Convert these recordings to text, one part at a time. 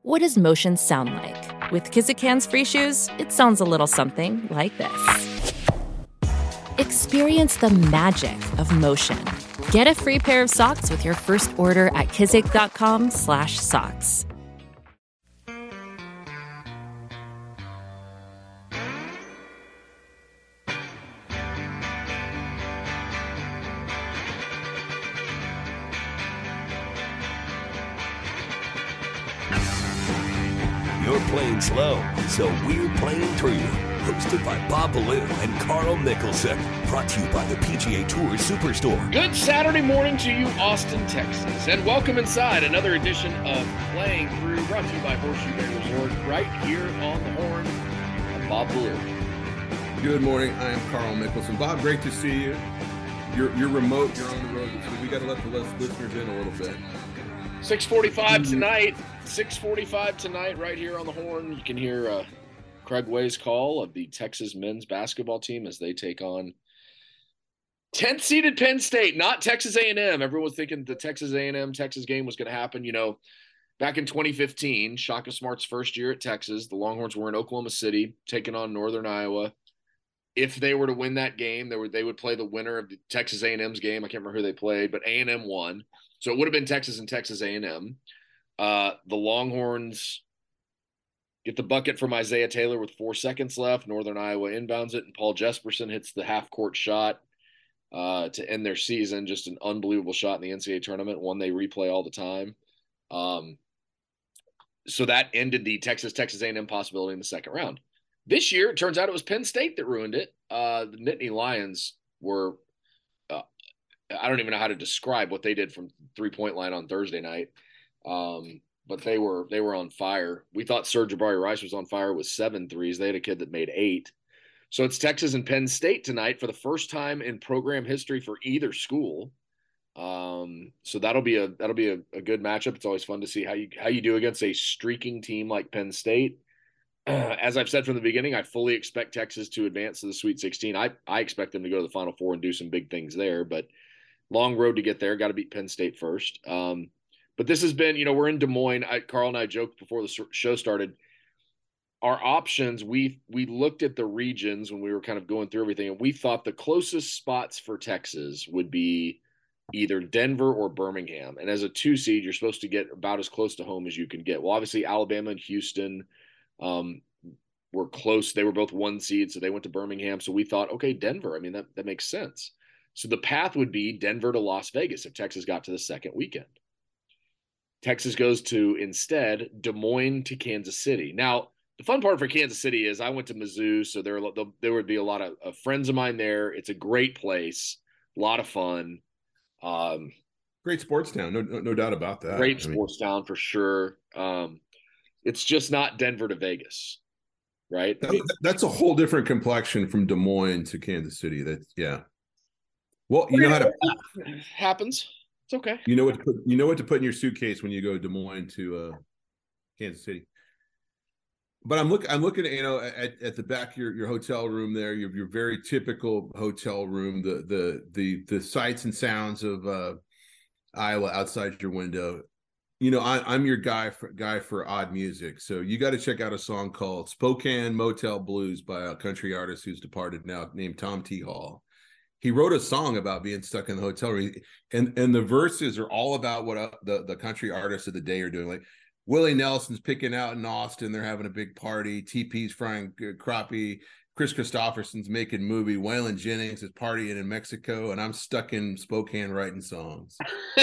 What does motion sound like? With Kizikans free shoes, it sounds a little something like this. Experience the magic of motion. Get a free pair of socks with your first order at kizik.com/socks. You're playing slow, so we're playing through. Hosted by Bob Ballou and Carl Mickelson. Brought to you by the PGA Tour Superstore. Good Saturday morning to you, Austin, Texas. And welcome inside another edition of Playing Through, brought to you by Horseshoe Bay Resort, right here on the horn. I'm Bob Ballou. Good morning. I am Carl Mickelson. Bob, great to see you. You're remote. You're on the road. So we got to let the listeners in a little bit. 6:45 tonight. 6:45 tonight, right here on the horn. You can hear Craig Way's call of the Texas men's basketball team as they take on 10th-seeded Penn State, not Texas A&M. Everyone's thinking the Texas A&M Texas game was going to happen. You know, back in 2015, Shaka Smart's first year at Texas, the Longhorns were in Oklahoma City, taking on Northern Iowa. If they were to win that game, they would play the winner of the Texas A&M's game. I can't remember who they played, but A&M won. So it would have been Texas and Texas A&M. The Longhorns get the bucket from Isaiah Taylor with 4 seconds left. Northern Iowa inbounds it, and Paul Jesperson hits the half-court shot to end their season. Just an unbelievable shot in the NCAA tournament, one they replay all the time. So that ended the Texas A&M possibility in the second round. This year, it turns out it was Penn State that ruined it. The Nittany Lions were I don't even know how to describe what they did from three-point line on Thursday night. But they were on fire. We thought Serge Jabari Rice was on fire with 7 threes. They had a kid that made 8. So it's Texas and Penn State tonight for the first time in program history for either school. So that'll be a good matchup. It's always fun to see how you do against a streaking team like Penn State. As I've said from the beginning, I fully expect Texas to advance to the Sweet 16. I expect them to go to the Final Four and do some big things there, but long road to get there. Got to beat Penn State first. But this has been, we're in Des Moines. Carl and I joked before the show started. Our options, we looked at the regions when we were kind of going through everything, and we thought the closest spots for Texas would be either Denver or Birmingham. And as a 2 seed, you're supposed to get about as close to home as you can get. Well, obviously, Alabama and Houston were close. They were both 1 seed, so they went to Birmingham. So we thought, okay, Denver. I mean, that makes sense. So the path would be Denver to Las Vegas if Texas got to the second weekend. Texas goes to, instead, Des Moines to Kansas City. Now, the fun part for Kansas City is I went to Mizzou, so there would be a lot of friends of mine there. It's a great place, a lot of fun. Great sports town, no doubt about that. Great sports town for sure. It's just not Denver to Vegas, right? That's a whole different complexion from Des Moines to Kansas City. Well, you know how to it happens. It's okay. You know what to put in your suitcase when you go Des Moines to Kansas City. But I'm looking at the back of your hotel room there. Your very typical hotel room. The sights and sounds of Iowa outside your window. I'm your guy for odd music. So you got to check out a song called "Spokane Motel Blues" by a country artist who's departed now, named Tom T. Hall. He wrote a song about being stuck in the hotel room, and the verses are all about what the country artists of the day are doing. Like Willie Nelson's picking out in Austin, they're having a big party. TP's frying crappie. Chris Christopherson's making movie. Waylon Jennings is partying in Mexico, and I'm stuck in Spokane writing songs.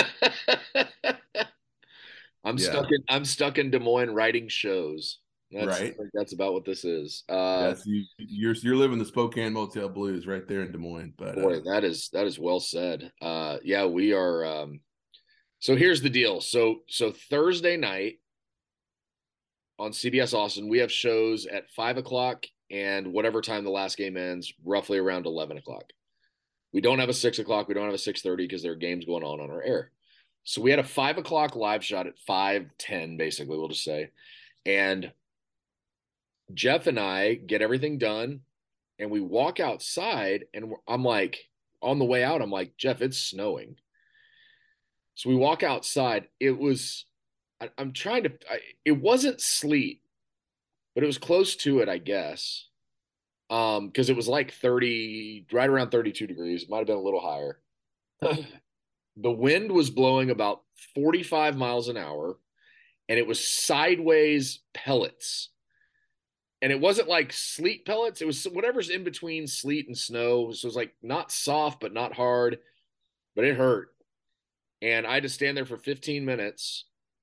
I'm stuck in Des Moines writing shows. Right. That's about what this is. You're living the Spokane Motel Blues right there in Des Moines. But boy, that is well said. Yeah, we are. So here's the deal. So Thursday night on CBS Austin, we have shows at 5:00 and whatever time the last game ends, roughly around 11:00. We don't have a 6:00. We don't have a 6:30 because there are games going on our air. So we had a 5:00 live shot at 5:10, basically, we'll just say. And Jeff and I get everything done, and we walk outside, and I'm like, on the way out, I'm like, Jeff, it's snowing. So we walk outside. It was I'm trying to. It wasn't sleet, but it was close to it, I guess. Because it was like 30, right around 32 degrees. It might have been a little higher. The wind was blowing about 45 miles an hour, and it was sideways pellets. And it wasn't like sleet pellets. It was whatever's in between sleet and snow. So it was like not soft, but not hard, but it hurt. And I had to stand there for 15 minutes.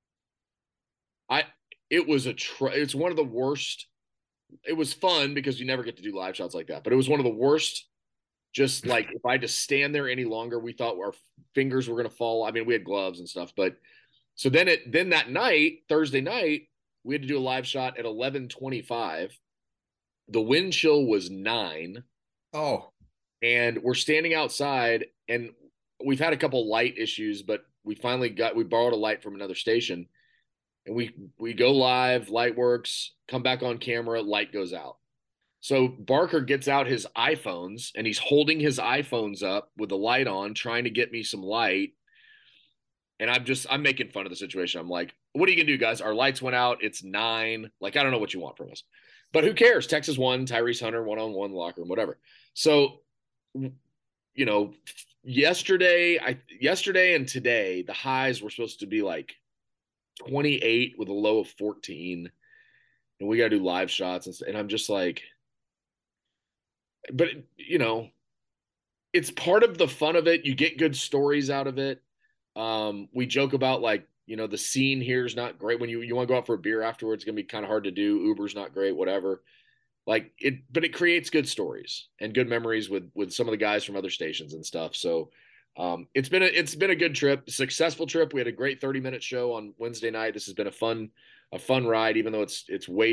It was it's one of the worst. It was fun because you never get to do live shots like that, but it was one of the worst. Just like if I just stand there any longer, we thought our fingers were going to fall. I mean, we had gloves and stuff, but so then that night, Thursday night, we had to do a live shot at 11:25. The wind chill was 9. Oh, and we're standing outside, and we've had a couple light issues, but we borrowed a light from another station, and we go live, light works, come back on camera, light goes out. So Barker gets out his iPhones, and he's holding his iPhones up with the light on, trying to get me some light. And I'm making fun of the situation. I'm like, what are you gonna do, guys? Our lights went out. It's 9. Like, I don't know what you want from us, but who cares? Texas won. Tyrese Hunter 1-on-1 locker room, whatever. So, yesterday and today, the highs were supposed to be like 28 with a low of 14, and we got to do live shots, and I'm just like, but it's part of the fun of it. You get good stories out of it. We joke about like, the scene here is not great when you want to go out for a beer afterwards. It's gonna be kind of hard to do. Uber's not great, whatever. Like but it creates good stories and good memories with some of the guys from other stations and stuff. So it's been a good trip, successful trip. We had a great 30-minute show on Wednesday night. This has been a fun ride, even though it's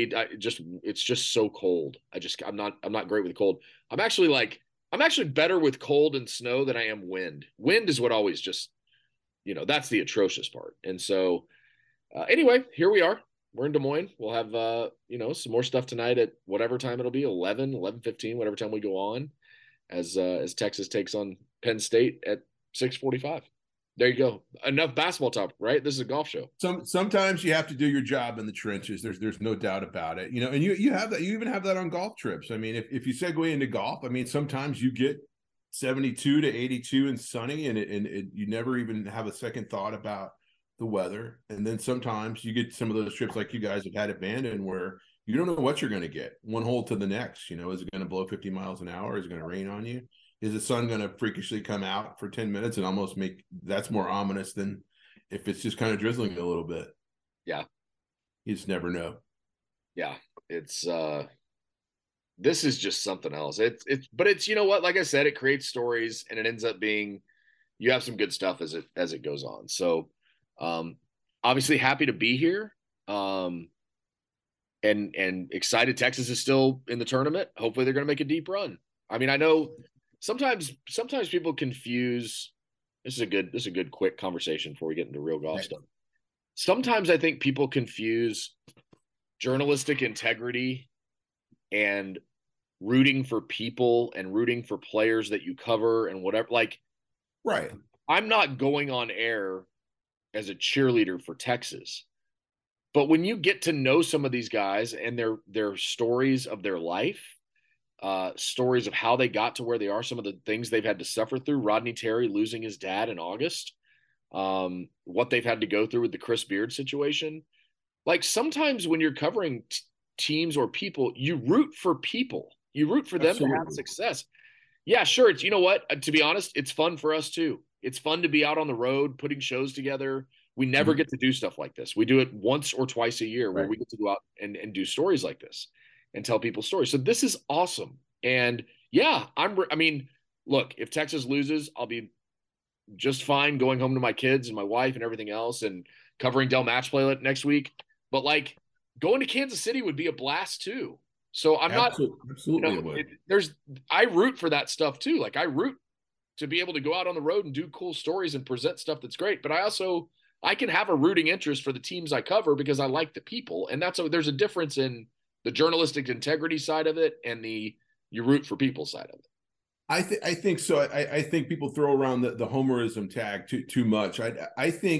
just so cold. I'm not great with cold. I'm actually better with cold and snow than I am wind. Wind is what always just, that's the atrocious part. And so anyway, here we are. We're in Des Moines. We'll have some more stuff tonight at whatever time it'll be, 11:15, whatever time we go on, as Texas takes on Penn State at 6:45. There you go. Enough basketball talk, right? This is a golf show. Sometimes you have to do your job in the trenches. There's no doubt about it. And you have that. You even have that on golf trips. I mean, if you segue into golf, I mean, sometimes you get 72 to 82 and sunny, and you never even have a second thought about the weather. And then sometimes you get some of those trips like you guys have had at Bandon where you don't know what you're going to get one hole to the next. Is it going to blow 50 miles an hour? Is it going to rain on you? Is the sun going to freakishly come out for 10 minutes and almost that's more ominous than if it's just kind of drizzling a little bit. Yeah. You just never know. Yeah. It's this is just something else. But it's, like I said, it creates stories, and it ends up being, you have some good stuff as it goes on. So obviously happy to be here. And excited. Texas is still in the tournament. Hopefully they're going to make a deep run. I mean, I know sometimes people confuse. This is a good quick conversation before we get into real golf stuff. Sometimes I think people confuse journalistic integrity and rooting for people and rooting for players that you cover and whatever. Like, right. I'm not going on air as a cheerleader for Texas. But when you get to know some of these guys and their stories of their life, stories of how they got to where they are, some of the things they've had to suffer through, Rodney Terry losing his dad in August, what they've had to go through with the Chris Beard situation. Like, sometimes when you're covering teams or people, you root for people. You root for them Absolutely. To have success. Yeah, sure. It's, to be honest, it's fun for us too. It's fun to be out on the road, putting shows together. We never get to do stuff like this. We do it once or twice a year where we get to go out and do stories like this and tell people stories. So this is awesome. And yeah, look, if Texas loses, I'll be just fine going home to my kids and my wife and everything else and covering Dell Match Play next week. But like, going to Kansas City would be a blast too. So I'm absolutely. I root for that stuff too. Like, I root to be able to go out on the road and do cool stories and present stuff that's great. But I can have a rooting interest for the teams I cover because I like the people. And there's a difference in the journalistic integrity side of it and you root for people side of it. I think so. I think people throw around the homerism tag too much. I think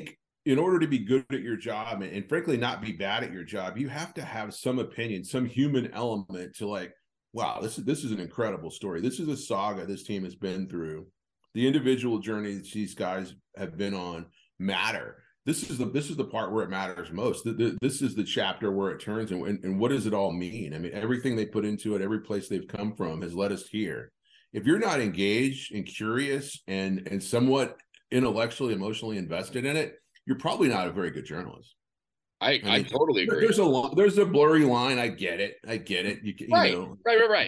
in order to be good at your job and frankly not be bad at your job, you have to have some opinion, some human element to like, wow, this is an incredible story. This is a saga this team has been through. The individual journeys these guys have been on matter. This is the part where it matters most. This is the chapter where it turns, and what does it all mean? I mean, everything they put into it, every place they've come from has led us here. If you're not engaged and curious and somewhat intellectually, emotionally invested in it, you're probably not a very good journalist. I totally agree. There's a blurry line. I get it. Right.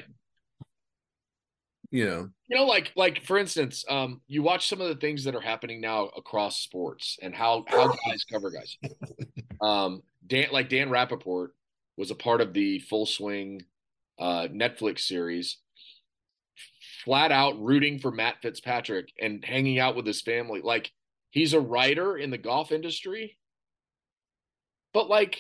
You know, like for instance, you watch some of the things that are happening now across sports and how guys cover guys. Dan Rappaport was a part of the Full Swing Netflix series, flat out rooting for Matt Fitzpatrick and hanging out with his family. Like, he's a writer in the golf industry, but like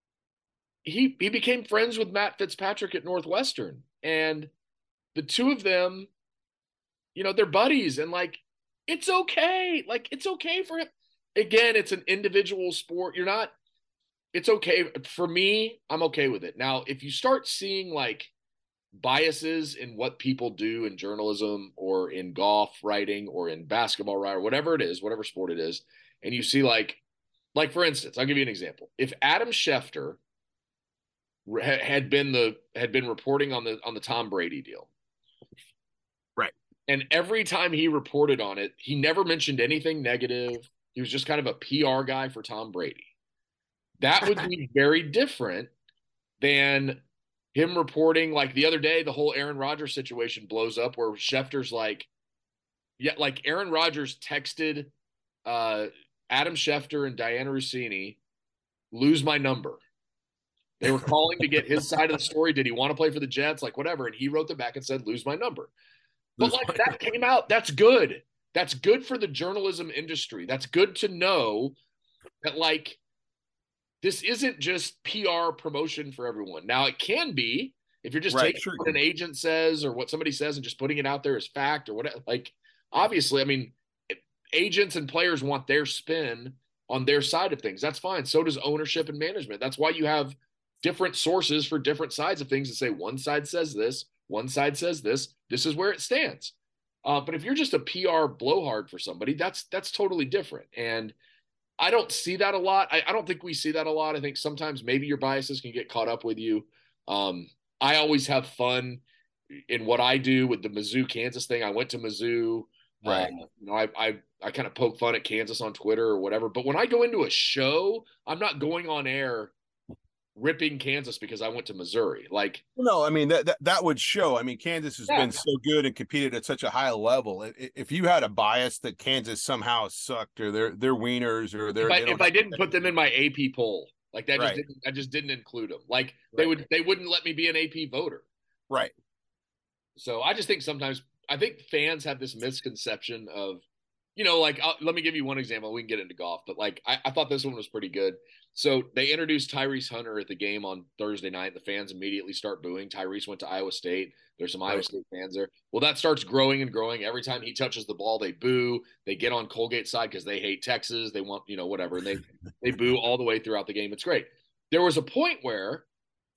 he became friends with Matt Fitzpatrick at Northwestern, and the two of them, they're buddies, and like, it's okay. Like, it's okay for him. Again, it's an individual sport. It's okay. For me, I'm okay with it. Now, if you start seeing like biases in what people do in journalism or in golf writing or in basketball writing, or whatever it is, whatever sport it is, and you see like for instance, I'll give you an example. If Adam Schefter had been reporting on the Tom Brady deal, right, and every time he reported on it, he never mentioned anything negative. He was just kind of a PR guy for Tom Brady. That would be very different than him reporting, like the other day, the whole Aaron Rodgers situation blows up where Schefter's like, yeah, like Aaron Rodgers texted Adam Schefter and Diana Rossini, lose my number. They were calling to get his side of the story. Did he want to play for the Jets? Like, whatever. And he wrote them back and said, lose my number. But like, that came out. That's good. That's good for the journalism industry. That's good to know that, like, this isn't just PR promotion for everyone. Now, it can be if you're just taking what an agent says or what somebody says and just putting it out there as fact or whatever. Like, obviously, I mean, agents and players want their spin on their side of things. That's fine. So does ownership and management. That's why you have different sources for different sides of things that say one side says this, one side says this. This is where it stands. But if you're just a PR blowhard for somebody, that's totally different. And I don't see that a lot. I don't think we see that a lot. I think sometimes maybe your biases can get caught up with you. I always have fun in what I do with the Mizzou Kansas thing. I went to Mizzou. Right. I kind of poke fun at Kansas on Twitter or whatever. But when I go into a show, I'm not going on air ripping Kansas because I went to Missouri. Like, no, I mean, that would show. I mean, Kansas has been so good and competed at such a high level. If you had a bias that Kansas somehow sucked or they're wieners or if I didn't put them in my AP poll, like that, I just didn't include them. Like they wouldn't let me be an AP voter. Right. So I just think sometimes I think fans have this misconception of, like, let me give you one example. We can get into golf, but like, I thought this one was pretty good. So they introduced Tyrese Hunter at the game on Thursday night. The fans immediately start booing. Tyrese went to Iowa State. There's some Iowa State fans there. Well, that starts growing and growing. Every time he touches the ball, they boo. They get on Colgate's side because they hate Texas. They want, whatever. And they boo all the way throughout the game. It's great. There was a point where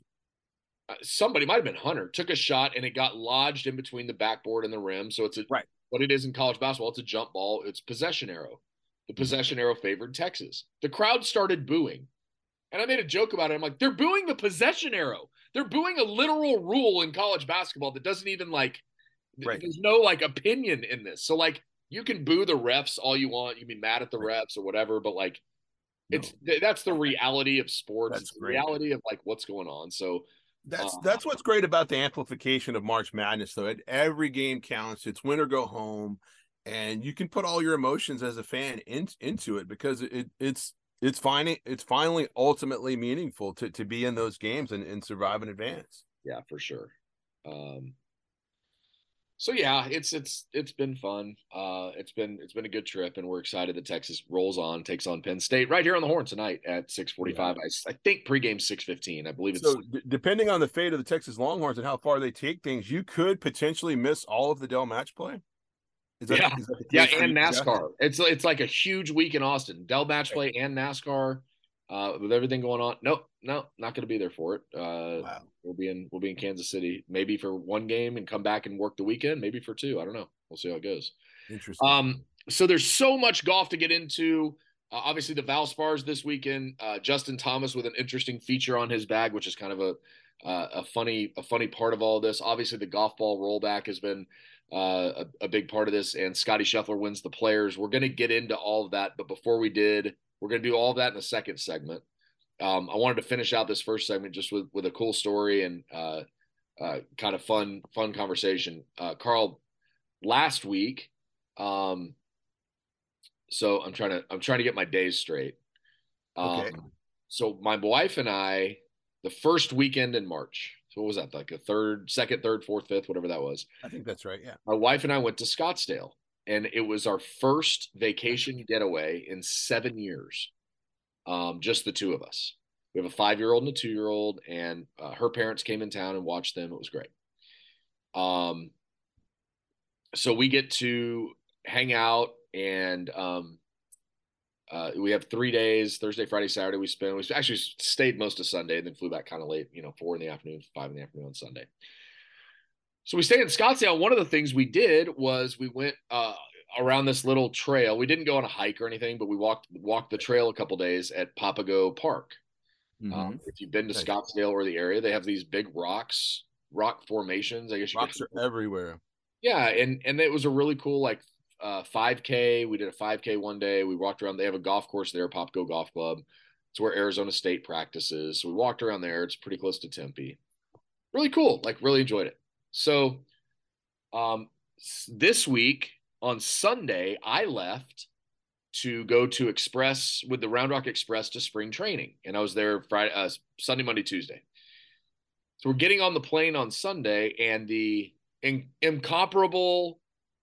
somebody, might have been Hunter, took a shot and it got lodged in between the backboard and the rim. So it's what it is in college basketball. It's a jump ball. It's possession arrow. The possession arrow favored Texas. The crowd started booing. And I made a joke about it. I'm like, they're booing the possession arrow. They're booing a literal rule in college basketball that doesn't even there's no opinion in this. So like, you can boo the refs all you want. You can be mad at the refs or whatever, but like, that's the reality of sports. It's the reality of like what's going on. So that's what's great about the amplification of March Madness, though. Every game counts. It's win or go home, and you can put all your emotions as a fan into it because it's finally ultimately meaningful to be in those games and survive in advance. Yeah, for sure. So yeah, it's been fun. It's been a good trip, and we're excited that Texas rolls on, takes on Penn State right here on the Horn tonight at 6:45. I think pregame 6:15. I believe it's so. Depending on the fate of the Texas Longhorns and how far they take things, you could potentially miss all of the Dell match play. Is that, Yeah, is that the yeah, case for and you, Jeff? NASCAR. It's like a huge week in Austin. Dell Match Play and NASCAR, with everything going on. Nope, no, not going to be there for it. Wow. We'll be in Kansas City, maybe for one game and come back and work the weekend, maybe for two. I don't know. We'll see how it goes. Interesting. So there's so much golf to get into. Obviously, the Valspars this weekend. Justin Thomas with an interesting feature on his bag, which is kind of a funny part of all this. Obviously, the golf ball rollback has been a big part of this, and Scotty Scheffler wins the Players. We're going to get into all of that, but before we did, we're going to do all of that in the second segment. I wanted to finish out this first segment just with a cool story and kind of fun conversation. Carl, last week, so I'm trying to get my days straight. Okay. So my wife and I, the first weekend in March. So what was that? Like second, third, fourth, fifth, whatever that was. I think that's right. Yeah. My wife and I went to Scottsdale, and it was our first vacation getaway in 7 years. Just the two of us. We have a 5-year-old and a 2-year-old, and her parents came in town and watched them. It was great. So we get to hang out, and we have 3 days, Thursday, Friday, Saturday. We actually stayed most of Sunday and then flew back kind of late, 4 in the afternoon, 5 in the afternoon on Sunday. So we stayed in Scottsdale. One of the things we did was we went around this little trail. We didn't go on a hike or anything, but we walked the trail a couple days at Papago Park. If you've been to Scottsdale or the area, they have these big rock formations. I guess rocks are everywhere. Yeah, and it was a really cool 5K. We did a 5K one day. We walked around. They have a golf course there, Papago Golf Club. It's where Arizona State practices. So we walked around there. It's pretty close to Tempe. Really cool. Really enjoyed it. So this week on Sunday, I left to go to Express with the Round Rock Express to spring training. And I was there Sunday, Monday, Tuesday. So we're getting on the plane on Sunday, and the incomparable,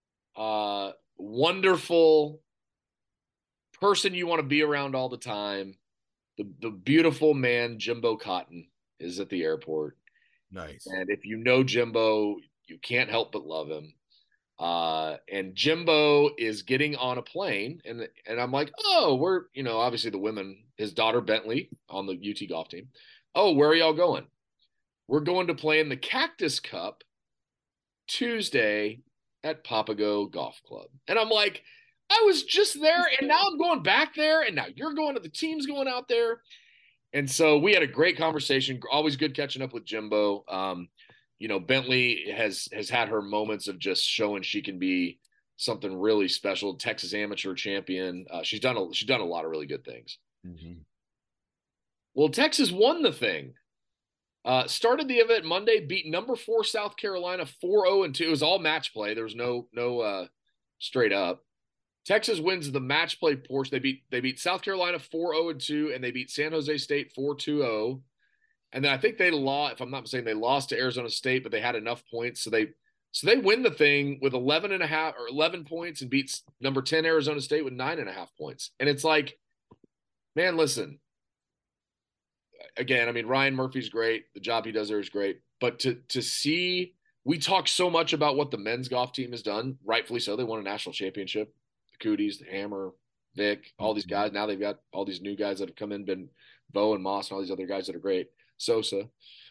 wonderful person you want to be around all the time, the beautiful man, Jimbo Cotton, is at the airport. Nice. And if you know Jimbo, you can't help but love him. And Jimbo is getting on a plane, and I'm like, oh, we're, obviously the women, his daughter Bentley on the UT golf team. Oh, where are y'all going? We're going to play in the Cactus Cup Tuesday at Papago Golf Club. And I'm like, I was just there, and now I'm going back there, and now you're going to the team's going out there. And so we had a great conversation. Always good catching up with Jimbo. Bentley has had her moments of just showing she can be something really special. Texas amateur champion. She's done a lot of really good things. Mm-hmm. Well, Texas won the thing. Started the event Monday, beat number 4 South Carolina 4-0-2. It was all match play. There was no straight up. Texas wins the match play portion. They beat South Carolina 4-0-2, and they beat San Jose State 4-2-0. And then I think they lost, if I'm not mistaken, they lost to Arizona State, but they had enough points. So they win the thing with 11 points and beats number 10 Arizona State with 9.5 points. And it's like, man, listen, again, I mean, Ryan Murphy's great. The job he does there is great. But to see, we talk so much about what the men's golf team has done, rightfully so. They won a national championship. The Cooties, the Hammer, Vic, all these guys. Now they've got all these new guys that have come in, been Bo and Moss and all these other guys that are great. Sosa.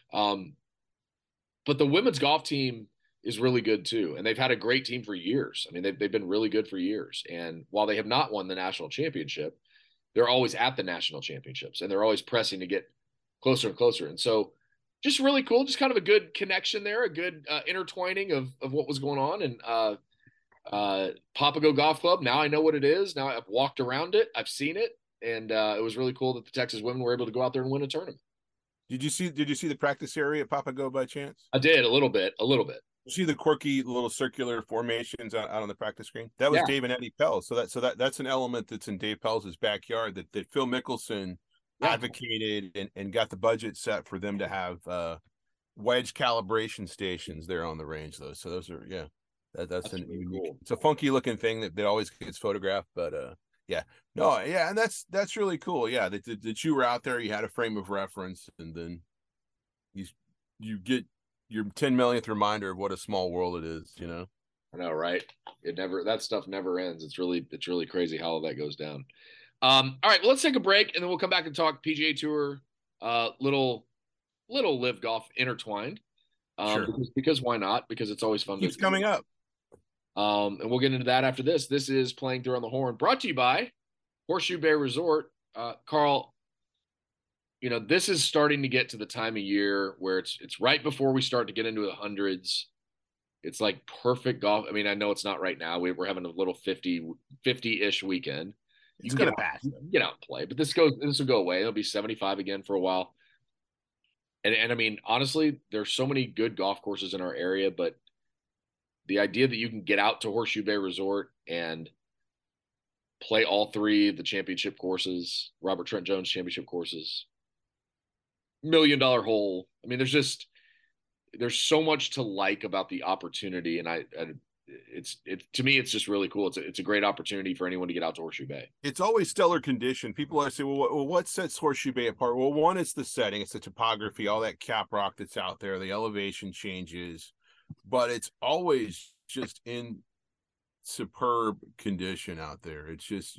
But the women's golf team is really good too. And they've had a great team for years. I mean, they've been really good for years. And while they have not won the national championship, they're always at the national championships, and they're always pressing to get closer and closer. And so just really cool, just kind of a good connection there, a good intertwining of what was going on. And Papago Golf Club, now I know what it is. Now I've walked around it. I've seen it. And it was really cool that the Texas women were able to go out there and win a tournament. Did you see the practice area at Papago by chance? I did a little bit. You see the quirky little circular formations out on the practice screen? That was Dave and Eddie Pell. So that's an element that's in Dave Pell's backyard that Phil Mickelson advocated and got the budget set for them to have wedge calibration stations there on the range. So those are that's an really cool. It's a funky looking thing that always gets photographed, but and that's really cool. Yeah, that you were out there, you had a frame of reference, and then you get your 10 millionth reminder of what a small world it is, I know, right? That stuff never ends. It's really crazy how all that goes down. All right, well, let's take a break and then we'll come back and talk PGA Tour, little live golf intertwined. Sure. Because why not? Because it's always fun. Keeps coming up. And we'll get into that after this. This is Playing Through on the Horn, brought to you by Horseshoe Bay Resort. Carl, this is starting to get to the time of year where it's right before we start to get into the hundreds. It's like perfect golf. I mean, I know it's not right now. We're having a little 50-ish weekend. It's going to pass. Get out and play, but this will go away. It'll be 75 again for a while. And I mean, honestly, there's so many good golf courses in our area, but the idea that you can get out to Horseshoe Bay Resort and play all three of the championship courses, Robert Trent Jones championship courses, $1 million hole. I mean, there's so much to like about the opportunity, and to me, it's just really cool. It's a great opportunity for anyone to get out to Horseshoe Bay. It's always stellar condition. People are saying, well, what sets Horseshoe Bay apart? Well, one is the setting, it's the topography, all that cap rock that's out there, the elevation changes, but it's always just in superb condition out there. It's just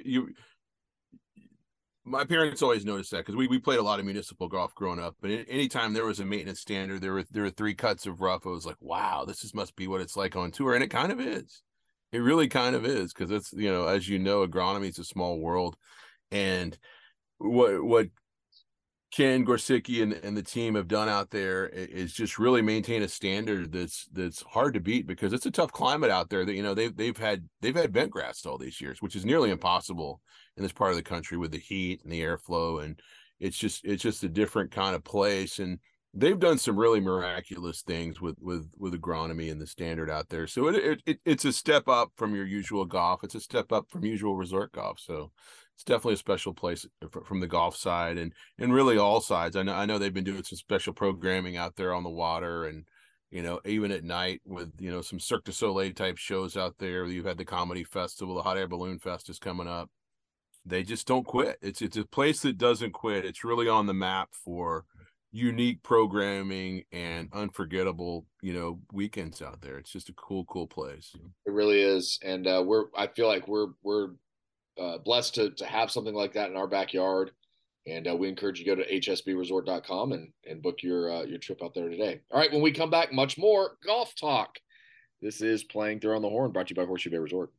my parents always noticed that because we played a lot of municipal golf growing up, and anytime there was a maintenance standard, there were 3 cuts of rough. I was like, wow, this must be what it's like on tour, and it kind of is. It really kind of is, because it's, as agronomy is a small world, and what Ken Gorsicki and the team have done out there is just really maintain a standard that's hard to beat, because it's a tough climate out there. That they've had bent grass all these years, which is nearly impossible in this part of the country with the heat and the airflow, and it's just a different kind of place. And they've done some really miraculous things with agronomy and the standard out there. So it's a step up from your usual golf. It's a step up from usual resort golf. So it's definitely a special place from the golf side and really all sides. I know they've been doing some special programming out there on the water, and even at night with some Cirque du Soleil type shows out there. You've had the comedy festival, the Hot Air Balloon Fest is coming up. They just don't quit. It's a place that doesn't quit. It's really on the map for unique programming and unforgettable weekends out there. It's just a cool place. It really is. And I feel like we're blessed to have something like that in our backyard, and we encourage you to go to hsbresort.com and book your trip out there today. All right, when we come back, much more golf talk. This is Playing Through on the Horn, brought to you by Horseshoe Bay Resort.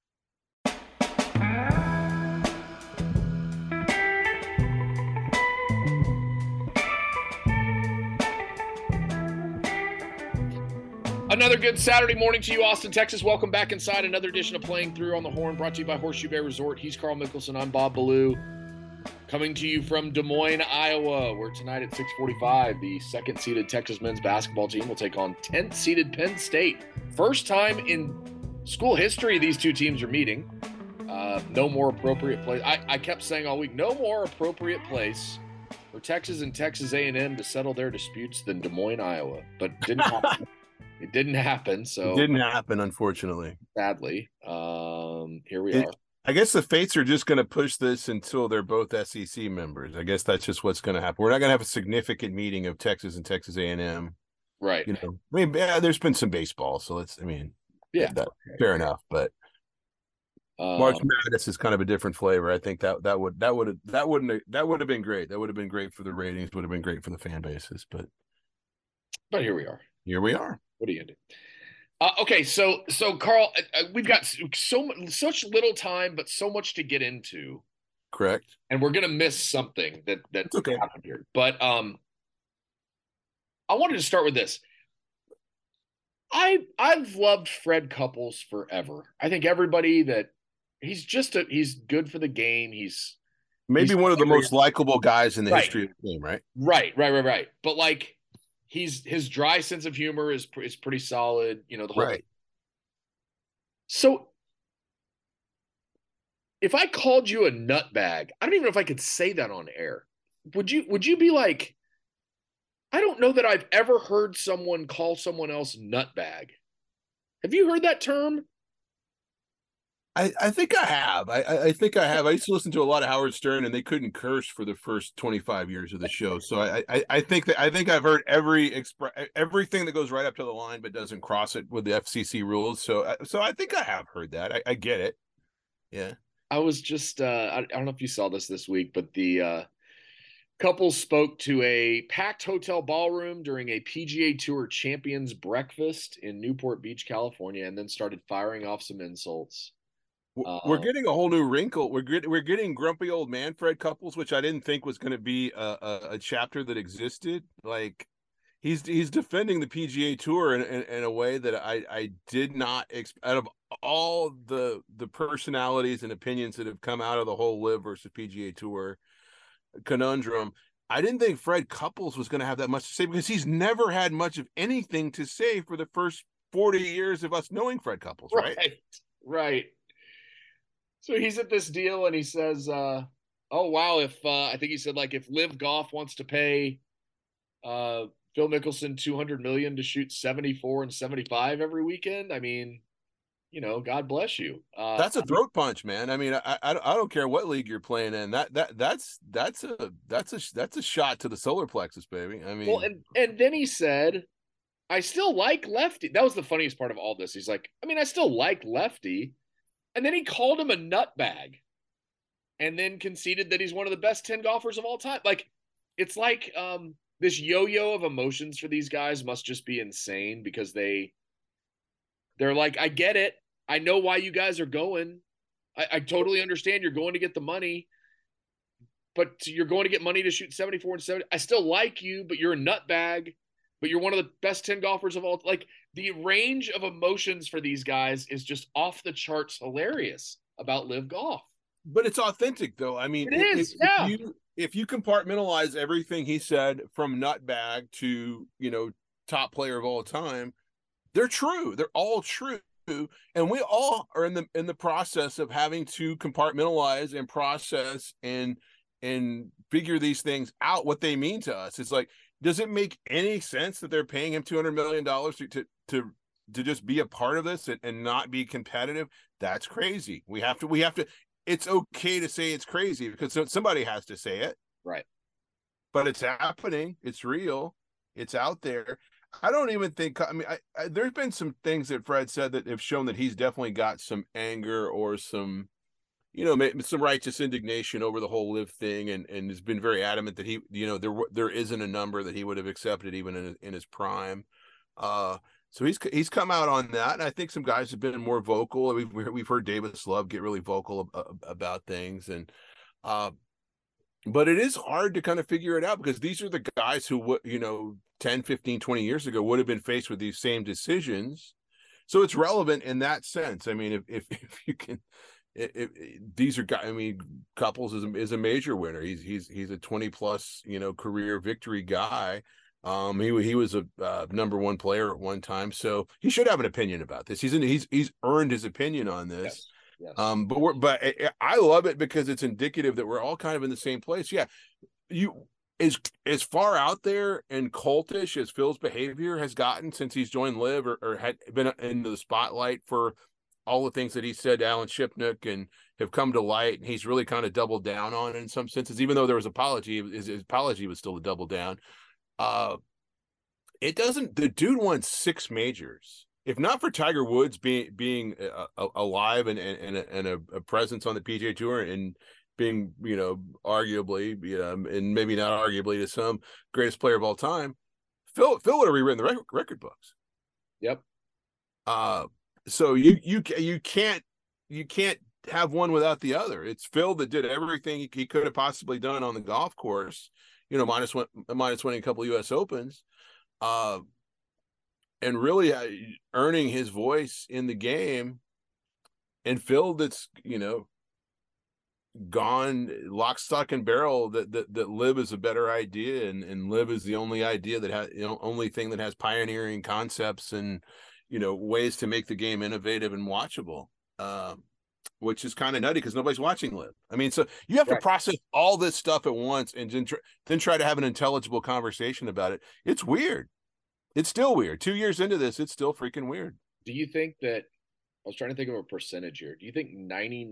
Another good Saturday morning to you, Austin, Texas. Welcome back inside another edition of Playing Through on the Horn, brought to you by Horseshoe Bay Resort. He's Carl Mickelson. I'm Bob Ballou, coming to you from Des Moines, Iowa, where tonight at 6:45, the second-seeded Texas men's basketball team will take on 10th-seeded Penn State. First time in school history these two teams are meeting. No more appropriate place. I kept saying all week, no more appropriate place for Texas and Texas A&M to settle their disputes than Des Moines, Iowa. But didn't happen. It didn't happen. So it didn't happen, unfortunately. Sadly. Here we are. I guess the fates are just going to push this until they're both SEC members. I guess that's just what's going to happen. We're not going to have a significant meeting of Texas and Texas A&M. Right. There's been some baseball, so fair enough. But March Madness is kind of a different flavor. I think that would have been great. That would have been great for the ratings. Would have been great for the fan bases. But here we are. Here we are. What are you gonna do? Okay, so Carl, we've got such little time, but so much to get into. Correct. And we're gonna miss something that's okay. happened here. But I wanted to start with this. I've loved Fred Couples forever. I think everybody that he's good for the game. He's maybe one of the most likable guys in the history of the game, right? Right. But like, his dry sense of humor is pretty solid, the whole thing. So if I called you a nutbag, I don't even know if I could say that on air. Would you be like, I don't know that I've ever heard someone call someone else nutbag. Have you heard that term? I think I have. I think I have. I used to listen to a lot of Howard Stern, and they couldn't curse for the first 25 years of the show. So I think I've heard everything that goes right up to the line but doesn't cross it with the FCC rules. So I think I have heard that. I get it. Yeah. I was just I don't know if you saw this week, but the couple spoke to a packed hotel ballroom during a PGA Tour Champions breakfast in Newport Beach, California, and then started firing off some insults. We're getting a whole new wrinkle. We're getting grumpy old man Fred Couples, which I didn't think was going to be a chapter that existed. Like he's defending the PGA Tour in a way that I did not expect. Out of all the personalities and opinions that have come out of the whole LIV versus PGA Tour conundrum, I didn't think Fred Couples was going to have that much to say, because he's never had much of anything to say for the first 40 years of us knowing Fred Couples, right? Right. So he's at this deal and he says, oh, wow, if I think he said, like, if LIV Golf wants to pay Phil Mickelson $200 million to shoot 74 and 75 every weekend, I mean, you know, God bless you. That's a throat punch, man. I mean, I don't care what league you're playing in. That's a shot to the solar plexus, baby. I mean, well, and then he said, I still like Lefty. That was the funniest part of all this. He's like, I mean, I still like Lefty. And then he called him a nutbag and then conceded that he's one of the best 10 golfers of all time. Like, it's like this yo-yo of emotions for these guys must just be insane, because they're like, I get it. I know why you guys are going. I totally understand you're going to get the money, but you're going to get money to shoot 74 and 70. I still like you, but you're a nutbag, but you're one of the best 10 golfers of all. Like, the range of emotions for these guys is just off the charts hilarious about LIV Golf. But it's authentic, though. I mean, it is. Yeah. If you compartmentalize everything he said, from nutbag to, you know, top player of all time, they're true. They're all true. And we all are in the process of having to compartmentalize and process and figure these things out, what they mean to us. It's like, does it make any sense that they're paying him $200 million to just be a part of this and not be competitive? That's crazy. We have to, it's okay to say it's crazy, because somebody has to say it. Right. But it's happening. It's real. It's out there. I don't even think, I mean, there's been some things that Fred said that have shown that he's definitely got some anger or some, you know, some righteous indignation over the whole LIV thing, and has been very adamant that he, you know, there isn't a number that he would have accepted even in his prime. So he's come out on that, and I think some guys have been more vocal. We've heard Davis Love get really vocal about things, and but it is hard to kind of figure it out, because these are the guys who, you know, 10, 15, 20 years ago would have been faced with these same decisions. So it's relevant in that sense. I mean, if you can. These are guys. I mean, Couples is a major winner. He's a 20+ you know, career victory guy. He was a number one player at one time, so he should have an opinion about this. He's earned his opinion on this. Yes. But I love it because it's indicative that we're all kind of in the same place. Yeah, as far out there and cultish as Phil's behavior has gotten since he's joined LIV or had been into the spotlight for all the things that he said to Alan Shipnuck and have come to light, and he's really kind of doubled down on it in some senses, even though there was apology. His apology was still a double down. It doesn't. The dude won 6 majors. If not for Tiger Woods being alive and a presence on the PGA Tour and being, you know, arguably, you know, and maybe not arguably to some, greatest player of all time, Phil would have rewritten the record books. Yep. So you can't have one without the other. It's Phil that did everything he could have possibly done on the golf course, you know, minus winning a couple of U.S. Opens, and really earning his voice in the game. And Phil, that's, you know, gone lock, stock, and barrel that LIV is a better idea, and LIV is the only idea that has, you know, only thing that has pioneering concepts and, you know, ways to make the game innovative and watchable, which is kind of nutty because nobody's watching LIV. I mean, so you have to process all this stuff at once and then try to have an intelligible conversation about it. It's weird. It's still weird. 2 years into this, it's still freaking weird. Do you think that was trying to think of a percentage here. Do you think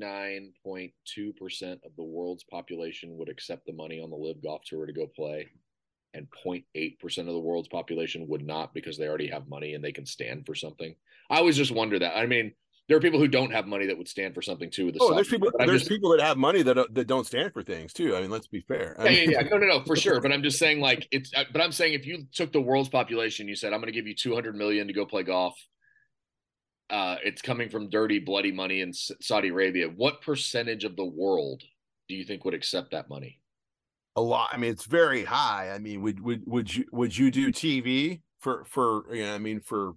99.2% of the world's population would accept the money on the Live Golf Tour to go play, and 0.8% of the world's population would not because they already have money and they can stand for something? I always just wonder that. I mean, there are people who don't have money that would stand for something too. With the there's people. There's people that have money that don't stand for things too. I mean, let's be fair. Yeah. No, for sure. But I'm just saying, like, it's. But I'm saying, if you took the world's population, you said, I'm going to give you 200 million to go play golf. It's coming from dirty, bloody money in Saudi Arabia. What percentage of the world do you think would accept that money? A lot. I mean, it's very high. I mean, would you do TV for for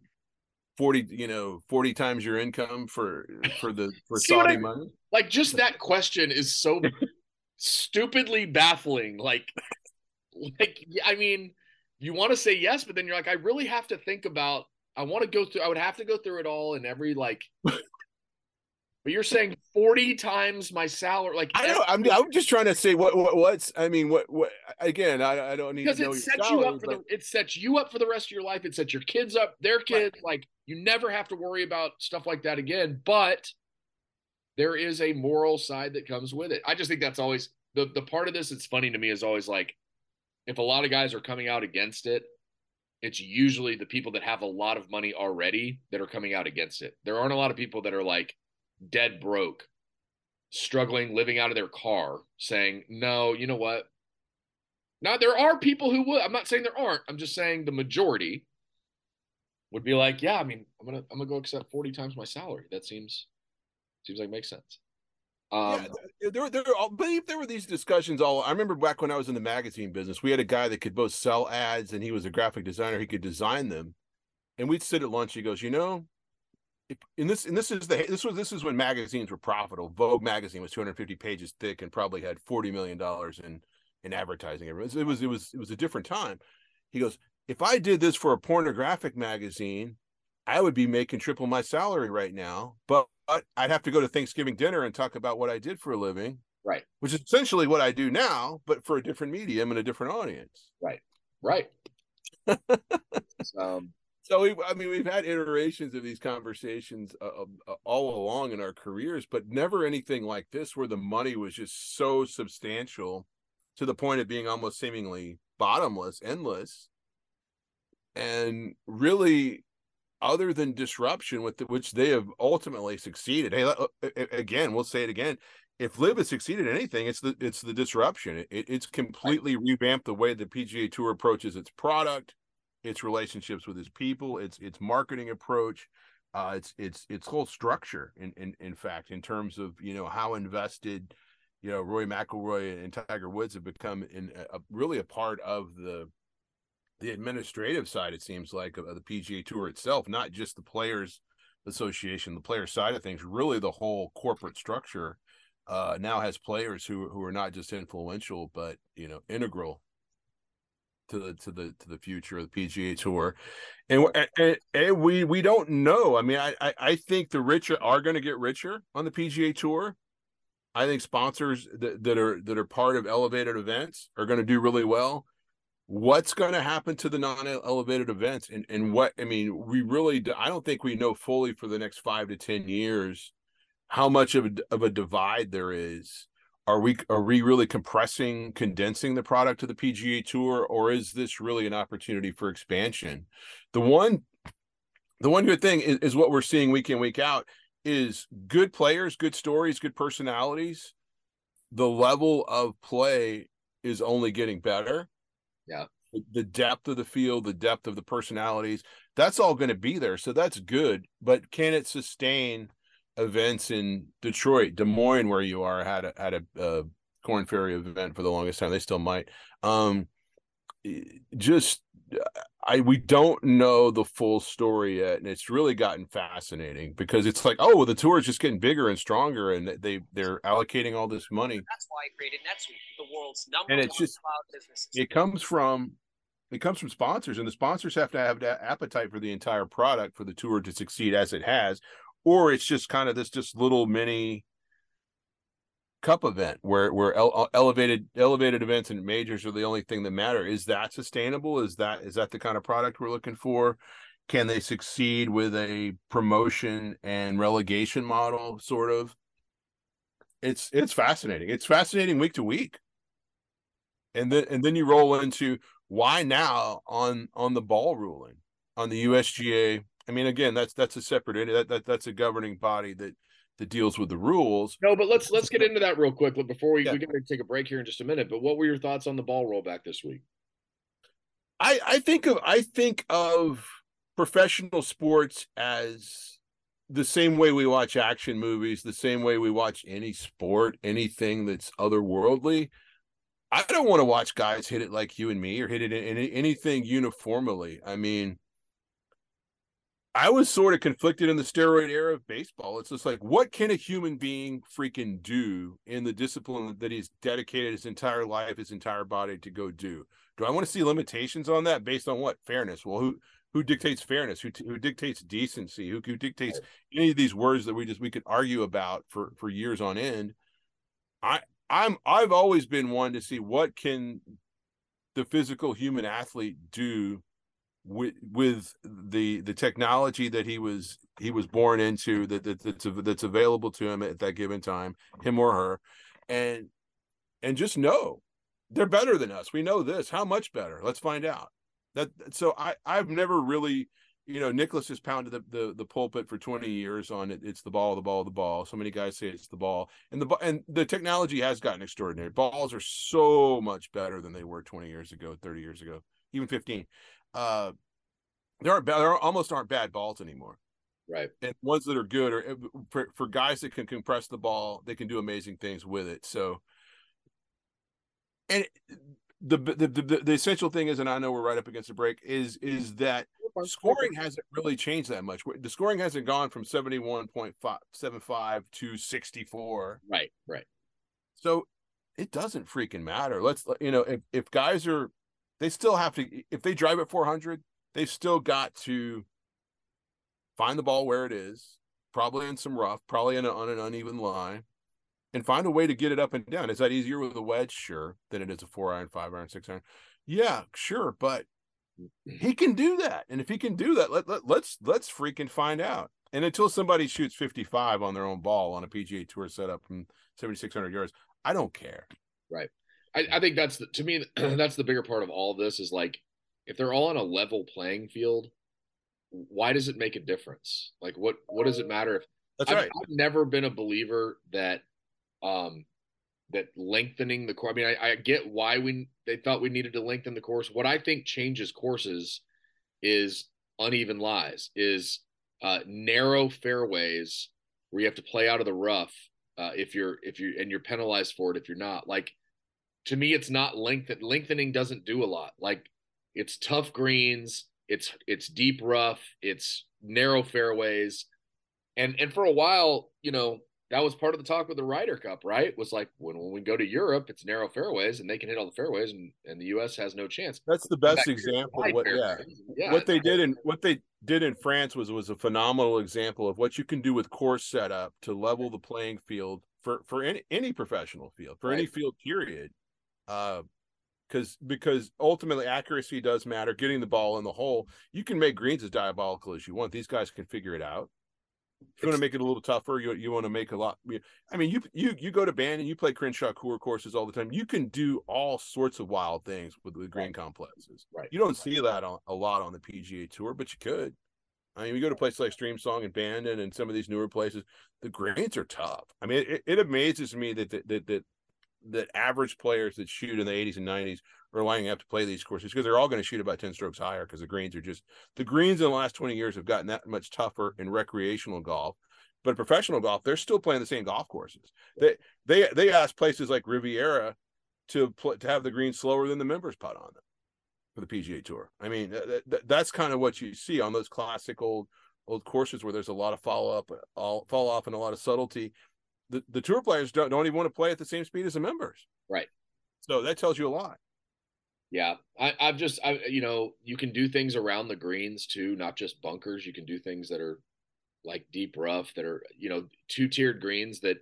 40 times your income for Saudi money? Like, just that question is so stupidly baffling. Like, I mean, you want to say yes, but then you're like, I really have to think about. I want to go through. I would have to go through it all in every like. But you're saying 40 times my salary. Like, I know. I'm just trying to say what's. I mean, what again? I don't need to know your salary, it sets you up for the rest of your life. It sets your kids up, their kids. Right. Like, you never have to worry about stuff like that again. But there is a moral side that comes with it. I just think that's always the part of this. It's funny to me is always like, if a lot of guys are coming out against it, it's usually the people that have a lot of money already that are coming out against it. There aren't a lot of people that are like dead broke, struggling, living out of their car, saying, no, you know what? Now, there are people who would. I'm not saying there aren't. I'm just saying the majority would be like, yeah, I mean, I'm gonna go accept 40 times my salary. That seems like it makes sense. There were these discussions all. I remember back when I was in the magazine business, we had a guy that could both sell ads and he was a graphic designer. He could design them, and we'd sit at lunch. He goes, this is when magazines were profitable. Vogue magazine was 250 pages thick and probably had $40 million in advertising. It was a different time. He goes, if I did this for a pornographic magazine, I would be making triple my salary right now, but I'd have to go to Thanksgiving dinner and talk about what I did for a living. Right. Which is essentially what I do now, but for a different medium and a different audience. Right. So we've had iterations of these conversations all along in our careers, but never anything like this where the money was just so substantial to the point of being almost seemingly bottomless, endless. And really, other than disruption, with which they have ultimately succeeded. Hey, again, we'll say it again. If Liv has succeeded in anything, it's the disruption. It's completely revamped the way the PGA Tour approaches its product, its relationships with its people, its marketing approach, its whole structure. In fact, in terms of how invested, Rory McIlroy and Tiger Woods have become really a part of the administrative side, it seems like, of the PGA Tour itself, not just the Players Association, the player side of things. Really, the whole corporate structure now has players who are not just influential, but integral to the future of the PGA Tour. And we don't know. I mean, I think the rich are going to get richer on the PGA Tour. I think sponsors that are part of elevated events are going to do really well. What's going to happen to the non-elevated events, and what I don't think we know fully for the next 5 to 10 years how much of a divide there is. Are we really condensing the product to the PGA Tour, or is this really an opportunity for expansion? The one good thing is what we're seeing week in, week out is good players, good stories, good personalities. The level of play is only getting better. Yeah. The depth of the field, the depth of the personalities, that's all going to be there. So that's good. But can it sustain events in Detroit, Des Moines, where you are, had a Corn Ferry event for the longest time? They still might. We don't know the full story yet, and it's really gotten fascinating because it's like, the tour is just getting bigger and stronger, and they're allocating all this money. That's why I created NetSuite, the world's number one cloud business. It comes from sponsors, and the sponsors have to have that appetite for the entire product for the tour to succeed as it has, or it's just kind of this just little mini cup event where elevated events and majors are the only thing that matter. Is that sustainable? Is that the kind of product we're looking for? Can they succeed with a promotion and relegation model? Sort of. It's fascinating. It's fascinating week to week. And then you roll into why now on the ball ruling on the USGA. I mean, again, that's a separate that's a governing body that deals with the rules. No, but let's get into that real quick. But before we Yeah. got to take a break here in just a minute. But what were your thoughts on the ball rollback this week? I think of professional sports as the same way we watch action movies, the same way we watch any sport, anything that's otherworldly. I don't want to watch guys hit it like you and me or hit it in anything uniformly. I mean, I was sort of conflicted in the steroid era of baseball. It's just like, what can a human being freaking do in the discipline that he's dedicated his entire life, his entire body to go do? Do I want to see limitations on that based on what? Fairness. Well, who dictates fairness? Who dictates decency? Who dictates any of these words that we could argue about for years on end? I've always been one to see what can the physical human athlete do with the technology that he was born into, that's available to him at that given time, him or her, and just know they're better than us. We know this. How much better? Let's find out. So I've never really, Nicholas has pounded the pulpit for 20 years on it. It's the ball. So many guys say it's the ball, and the technology has gotten extraordinary. Balls are so much better than they were 20 years ago, 30 years ago, even 15. There almost aren't bad balls anymore, right? And ones that are good are for guys that can compress the ball, they can do amazing things with it. So, and the essential thing is, and I know we're right up against the break, is that scoring hasn't really changed that much. The scoring hasn't gone from 71.75 to 64. Right. So it doesn't freaking matter. If guys are, they still have to, if they drive at 400, they've still got to find the ball where it is, probably in some rough, probably on an uneven line, and find a way to get it up and down. Is that easier with a wedge? Sure. Than it is a 4-iron, 5-iron, 6-iron. Yeah, sure. But he can do that. And if he can do that, let's freaking find out. And until somebody shoots 55 on their own ball on a PGA Tour setup from 7,600 yards, I don't care. Right. I think to me, that's the bigger part of all of this is like, if they're all on a level playing field, why does it make a difference? Like, what does it matter if That's right? I've never been a believer that lengthening the course. I mean, I get why they thought we needed to lengthen the course. What I think changes courses is uneven lies, is narrow fairways where you have to play out of the rough if you're penalized for it if you're not. Like, to me, it's not lengthening doesn't do a lot. Like, it's tough greens, it's deep rough, it's narrow fairways, and for a while, that was part of the talk with the Ryder Cup, right? Was like, when we go to Europe, it's narrow fairways and they can hit all the fairways, and the U.S. has no chance. That's the best example of what they did in France was a phenomenal example of what you can do with course setup to level the playing field for any professional field, for any field period. Because ultimately accuracy does matter. Getting the ball in the hole, you can make greens as diabolical as you want. These guys can figure it out. If you want to make it a little tougher, you want to make a lot. I mean, you go to Bandon, you play Crenshaw courses all the time. You can do all sorts of wild things with green complexes. Right. You don't see that a lot on the PGA Tour, but you could. I mean, you go to places like Streamsong and Bandon and some of these newer places, the greens are tough. I mean, it amazes me that average players that shoot in the 80s and 90s are lining up to play these courses, because they're all going to shoot about 10 strokes higher, because the greens in the last 20 years have gotten that much tougher in recreational golf. But professional golf, they're still playing the same golf courses. They ask places like Riviera to have the greens slower than the members putt on them for the PGA Tour. I mean, that's kind of what you see on those classic old courses where there's a lot of fall off and a lot of subtlety. The tour players don't even want to play at the same speed as the members. Right. So that tells you a lot. Yeah. You can do things around the greens too, not just bunkers. You can do things that are like deep rough, that are, 2-tiered greens that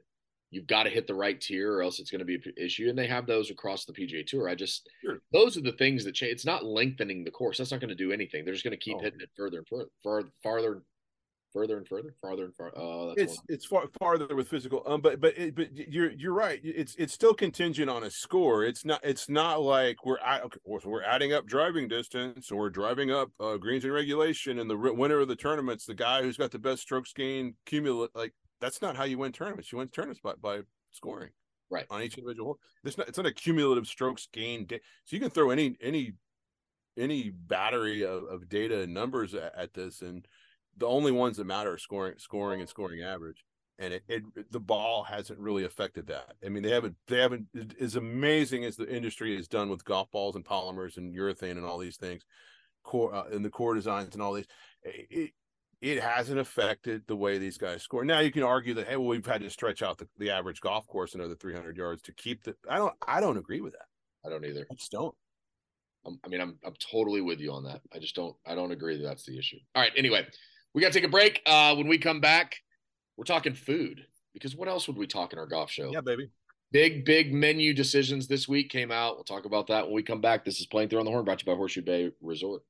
You've got to hit the right tier or else it's going to be an issue. And they have those across the PGA Tour. Sure. Those are the things that change. It's not lengthening the course. That's not going to do anything. They're just going to keep hitting it further and farther and farther. Oh, it's farther with physical. But you're right. It's still contingent on a score. It's not like we're adding up driving distance or we're driving up greens and regulation, and the winner of the tournament's the guy who's got the best strokes gained cumulative. Like, that's not how you win tournaments. You win tournaments by scoring right on each individual hole. It's not a cumulative strokes gained. So you can throw any battery of data and numbers at this, and the only ones that matter are scoring and scoring average. And the ball hasn't really affected that. I mean, they haven't as amazing as the industry has done with golf balls and polymers and urethane and all these things, and the core designs and all these. It hasn't affected the way these guys score. Now you can argue that, hey, well, we've had to stretch out the average golf course another 300 yards to keep the. I don't agree with that. I don't either. I just don't. I'm totally with you on that. I don't agree that that's the issue. All right. Anyway, we got to take a break. When we come back, we're talking food, because what else would we talk in our golf show? Yeah, baby. Big menu decisions this week came out. We'll talk about that when we come back. This is Playing Through on the Horn, brought to you by Horseshoe Bay Resort.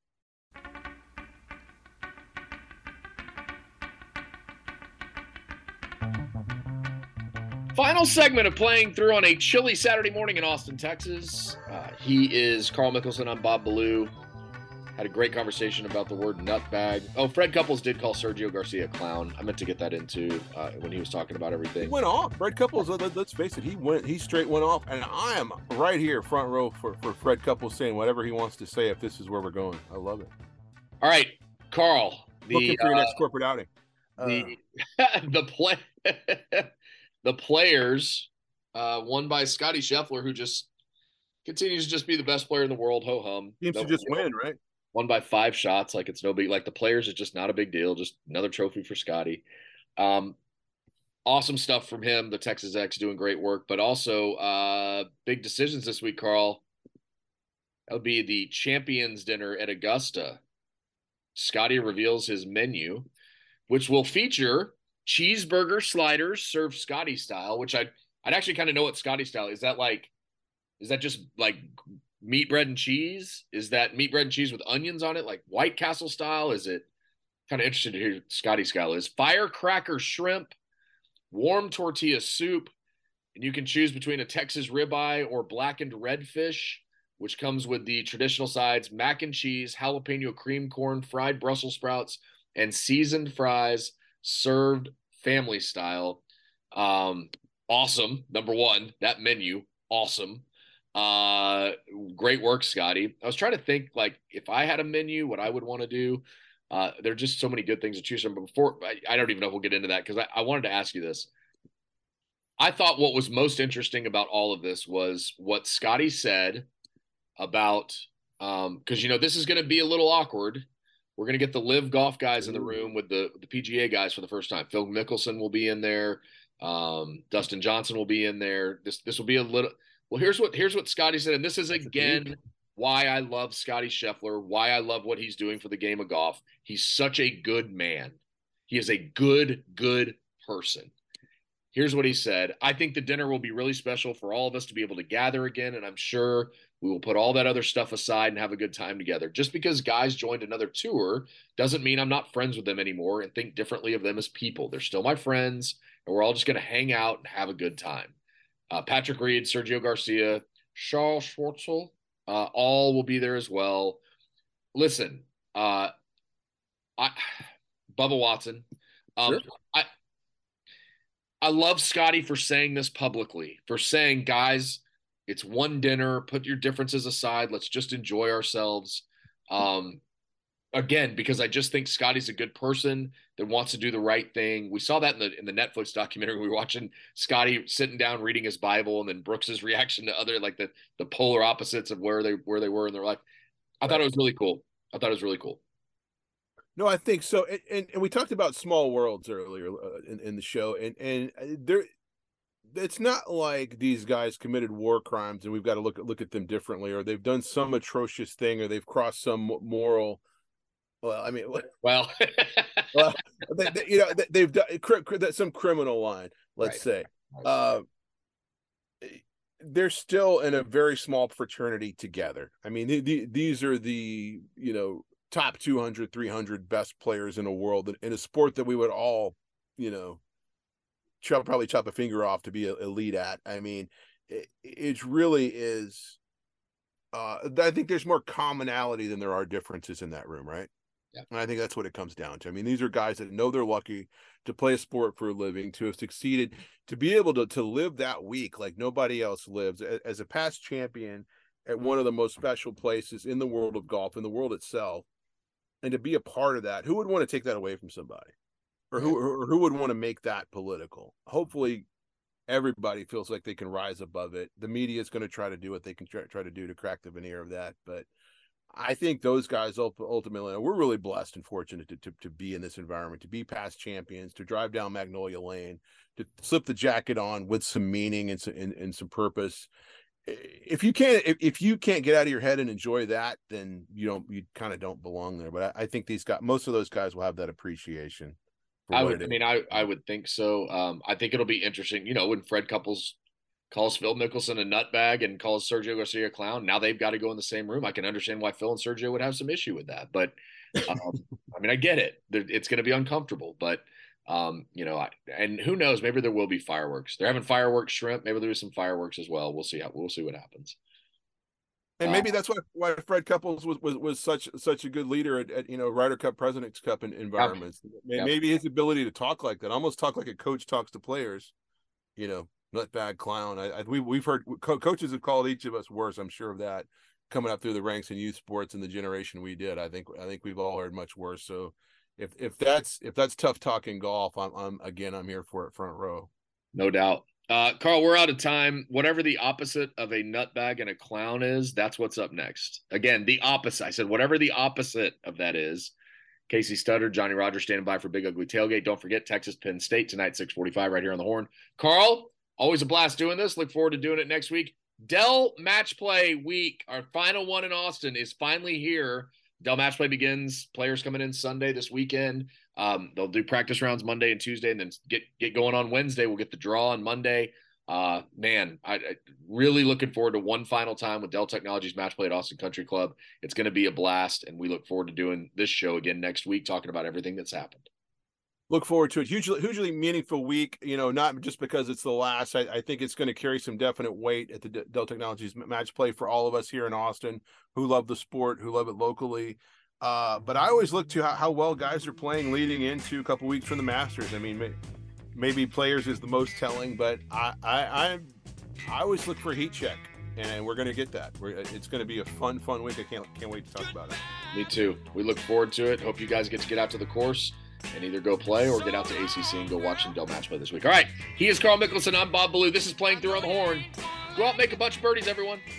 Final segment of Playing Through on a chilly Saturday morning in Austin, Texas. He is Carl Mickelson. I'm Bob Ballou. Had a great conversation about the word nutbag. Oh, Fred Couples did call Sergio Garcia a clown. I meant to get that into when he was talking about everything. He went off. Fred Couples, let's face it, he straight went off. And I am right here, front row, for Fred Couples saying whatever he wants to say if this is where we're going. I love it. All right, Carl. Looking for your next corporate outing. The players won by Scotty Scheffler, who just continues to just be the best player in the world. Ho hum. Seems to just win, right? Won by 5 shots, like it's no big. Like the players is just not a big deal. Just another trophy for Scotty. Awesome stuff from him. The Texas X doing great work, but also big decisions this week, Carl. That would be the Champions Dinner at Augusta. Scotty reveals his menu, which will feature cheeseburger sliders served Scotty style, which I'd actually kind of know what Scotty style is. Is that just like meat, bread, and cheese? Is that meat, bread, and cheese with onions on it, like White Castle style? Is it kind of interested to hear what Scotty style is? Firecracker shrimp, warm tortilla soup, and you can choose between a Texas ribeye or blackened redfish, which comes with the traditional sides: mac and cheese, jalapeno cream corn, fried Brussels sprouts, and seasoned fries, served family style. Awesome. Number one, that menu, awesome. Great work, Scotty. I was trying to think, like, if I had a menu, what I would want to do. There are just so many good things to choose from. But before, I don't even know if we'll get into that, because I wanted to ask you this. I thought what was most interesting about all of this was what Scotty said about, because, this is going to be a little awkward. We're going to get the live golf guys in the room with the PGA guys for the first time. Phil Mickelson will be in there. Dustin Johnson will be in there. This will be a little. Well, here's what Scotty said, and this is again why I love Scotty Scheffler, why I love what he's doing for the game of golf. He's such a good man. He is a good person. Here's what he said. I think the dinner will be really special for all of us to be able to gather again, and I'm sure we will put all that other stuff aside and have a good time together. Just because guys joined another tour doesn't mean I'm not friends with them anymore and think differently of them as people. They're still my friends, and we're all just going to hang out and have a good time. Patrick Reed, Sergio Garcia, Charles Schwartzel, all will be there as well. Listen, Bubba Watson. Sure. I love Scotty for saying this publicly, for saying, guys, it's one dinner, put your differences aside, let's just enjoy ourselves. Again, because I just think Scotty's a good person that wants to do the right thing. We saw that in the Netflix documentary. We were watching Scotty sitting down reading his Bible, and then Brooks's reaction to other, like the polar opposites of where they were in their life. I thought it was really cool. No, I think so. And we talked about small worlds earlier in the show, and there, it's not like these guys committed war crimes and we've got to look at them differently, or they've done some atrocious thing, or they've crossed some moral. Well, I mean, they've done some criminal line, let's say. they're still in a very small fraternity together. I mean, these are the, top 200, 300 best players in the world in a sport that we would all, probably chop a finger off to be elite at. I mean, it really is. I think there's more commonality than there are differences in that room, right? Yeah. And I think that's what it comes down to. I mean, these are guys that know they're lucky to play a sport for a living, to have succeeded, to be able to live that week like nobody else lives as a past champion at one of the most special places in the world of golf, in the world itself, and to be a part of that. Who would want to take that away from somebody, or who would want to make that political? Hopefully everybody feels like they can rise above it. The media is going to try to do what they can try to do to crack the veneer of that, but I think those guys ultimately, we're really blessed and fortunate to be in this environment, to be past champions, to drive down Magnolia Lane, to slip the jacket on with some meaning and some purpose. If you can't get out of your head and enjoy that, then you kind of don't belong there. But I think most of those guys will have that appreciation. I would think so. I think it'll be interesting, when Fred Couples calls Phil Mickelson a nutbag and calls Sergio Garcia a clown. Now they've got to go in the same room. I can understand why Phil and Sergio would have some issue with that, but I get it. It's going to be uncomfortable, but and who knows, maybe there will be fireworks. They're having fireworks shrimp. Maybe there's some fireworks as well. We'll see what happens. And maybe that's why Fred Couples was such a good leader at Ryder Cup, President's Cup environments. Yep. Maybe his ability to talk like that, almost talk like a coach talks to players, nutbag, clown. We've heard coaches have called each of us worse. I'm sure of that, coming up through the ranks in youth sports in the generation we did. I think we've all heard much worse. So if that's tough talking golf, I'm here for it, front row. No doubt. Carl, we're out of time. Whatever the opposite of a nutbag and a clown is, that's what's up next. Again, the opposite. I said whatever the opposite of that is. Casey Studdard, Johnny Rogers standing by for Big Ugly Tailgate. Don't forget Texas Penn State tonight, 6:45 right here on the Horn. Carl, always a blast doing this. Look forward to doing it next week. Dell Match Play Week, our final one in Austin, is finally here. Dell Match Play begins. Players coming in Sunday this weekend. They'll do practice rounds Monday and Tuesday, and then get going on Wednesday. We'll get the draw on Monday. I really looking forward to one final time with Dell Technologies Match Play at Austin Country Club. It's going to be a blast, and we look forward to doing this show again next week, talking about everything that's happened. Look forward to it. Hugely meaningful week, not just because it's the last. I think it's going to carry some definite weight at the Dell Technologies Match Play for all of us here in Austin who love the sport, who love it locally. But I always look to how well guys are playing leading into a couple weeks from the Masters. I mean, maybe players is the most telling, but I always look for a heat check, and we're going to get that. It's going to be a fun week. I can't wait to talk about it. Me too. We look forward to it. Hope you guys get out to the course and either go play or get out to ACC and go watch some Dell Match Play this week. All right. He is Carl Mickelson. I'm Bob Ballou. This is Playing Through on the Horn. Go out and make a bunch of birdies, everyone.